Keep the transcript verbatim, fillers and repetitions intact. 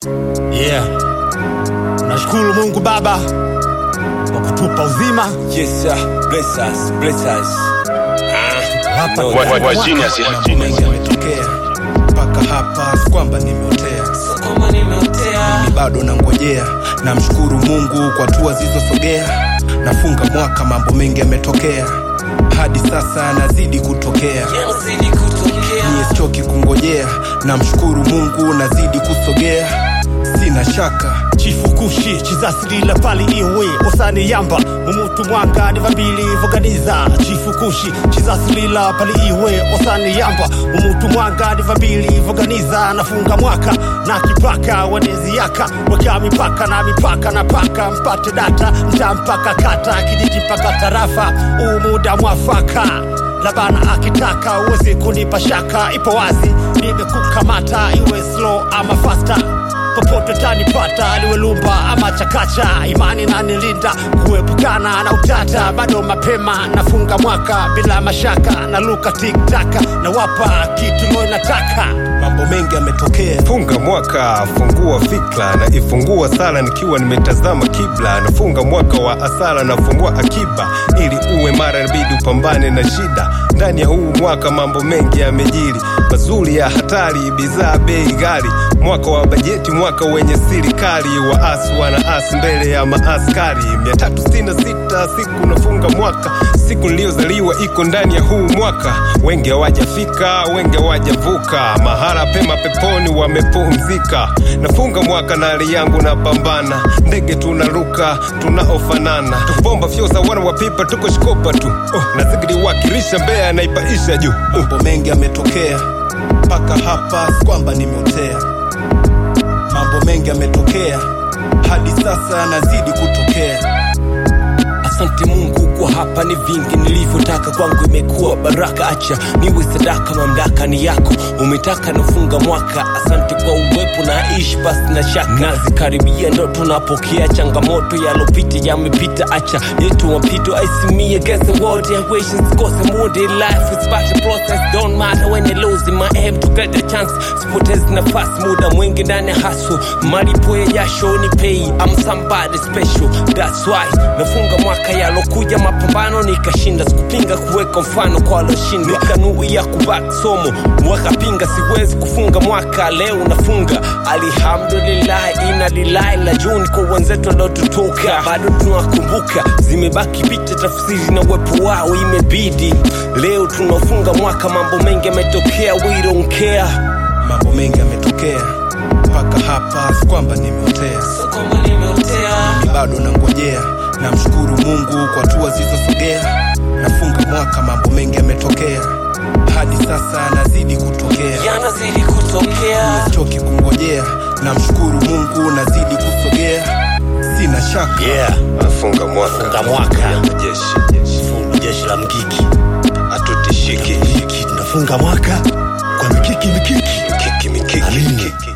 Yeah. Nashukuru Mungu Baba kwa kutupa uzima. Yes sir, bless us, bless us. Hapa no, what, what genius ya genius yametokea mpaka hapa, kwamba nimeotea, So kama nimeotea, mimi bado nangojea. Namshukuru Mungu kwa hatua zilizosogea. Nafunga mwaka, mambo mengi yametokea, hadi sasa nazidi kutokea. yanazidi kutokea. Niesichoki kungojea, namshukuru Mungu nazidi kusogea. Sina shaka Chifu Kushi chizasilila pali iwe osani yamba mumutu mwanga nivambili voganiza. Chifu Kushi chizasilila pali iwe osani yamba mumutu mwanga nivambili voganiza. Nafunga mwaka na kipaka wanezi yaka weka mipaka na mipaka na paka mpate data mta mpaka kata kijiji mpaka tarafa umuda mwafaka. Labana akitaka uwezi kunipa shaka, ipo wazi nimekukamata iwe slow ama faster. Popote tanipata liwe lumba ama chakacha, imani na nilinda kuepukana na utata. Bado mapema nafunga mwaka bila mashaka, na luka tiktaka na wapa kitu lo nataka. mambo mengi yametokea. Funga mwaka, fungua fikra na ifungua sala nikiwa nimetazama kibla. Nafunga mwaka wa asala, nafungua akiba ili uwe mara inabidi upambane na shida. Ndani ya huu mwaka mambo mengi yamejiri, mazuri ya hatari, bidhaa bei ghali. Mwaka wa bajeti, mwaka wenye serikali, waasi wanaasi mbele ya maaskari. mia tatu sitini na sita siku nafunga mwaka, siku niliyozaliwa iko ndani ya huu mwaka. Wengi hawajafika, wengi hawajavuka, mahala pema peponi wamepumzika. Nafunga mwaka na hali yangu na pambana, ndege tunaruka tunaofanana. Tukubomba fyosa wana wapipa tuko shikopa tu, oh, nazigidi wakirisha Mbeya naipaisha juu. Mambo mengi yametokea mpaka hapa, kwamba nimeotea. Mambo mengi yametokea, hadi sasa nazidi kutokea. Asante Mungu kwa hapa ni vingi nilivyotaka, kwangu imekuwa baraka. Acha niwe sadaka, mamlaka ni yako, umetaka nafunga mwaka. Asante kwa uwepo na ishi basi na shaka, nazikaribia ndo tunapokea. Changamoto yalopita yamepita, acha yetu wapito. I see me against the world, I wish it's cause more in life. It's part of process, don't matter when you lose in my aim to get the chance. Sipotezi nafasi, muda mwingi ndani ya hustle. Malipo ya jasho ni pay, I'm somebody special, that's why nafunga mwaka. Yalokuja mapambano nikashinda, sikupinga kuweka mfano kwa waloshinda. Kanuni ya kubaki somo, wakapinga siwezi kufunga mwaka. Leo nafunga, alhamdulillah, ina lillahi la juni kwa wenzetu waliotutoka. Bado tunakumbuka, zimebaki picha tafsiri na uwepo wao imebidi. Leo tunafunga mwaka, mambo mengi yametokea, we don't care. Mambo mengi yametokea mpaka hapa, kwamba nimeotea. So kama nimeotea, mimi bado nangojea. Namshukuru Mungu kwa hatua zilizosogea. Nafunga mwaka, mambo mengi yametokea, hadi sasa nazidi kutokea. yanazidi kutokea. Choki kungojea, namshukuru Mungu nazidi kusogea. Sina shaka Yeah. Nafunga mwaka, Funga mwaka, jeshi fungu jeshi la mkiki atutishiki, mkiki. Nafunga mwaka kwa mikiki mikiki mikiki mikiki Amini. mikiki.